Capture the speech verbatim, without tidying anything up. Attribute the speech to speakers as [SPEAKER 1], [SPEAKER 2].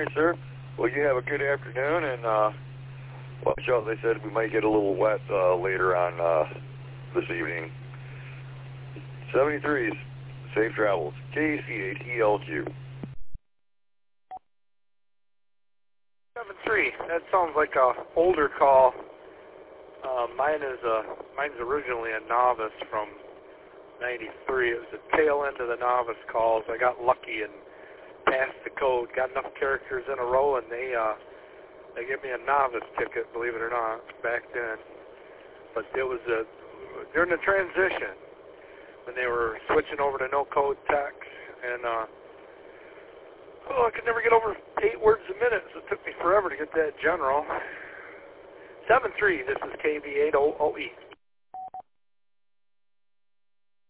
[SPEAKER 1] right, sir. Well, you have a good afternoon, and uh, watch out. They said we might get a little wet uh, later on uh, this evening. seventy-threes, safe travels. K C eight E L Q.
[SPEAKER 2] seven three, that sounds like a older call. Uh, mine is a, mine's originally a novice from ninety-three. It was the tail end of the novice calls. I got lucky and passed the code, got enough characters in a row, and they uh, they gave me a novice ticket, believe it or not, back then. But it was a, during the transition when they were switching over to no-code text, and uh, oh, I could never get over eight words a minute, so it took me forever to get that general. seven three, this is K V eight O O E.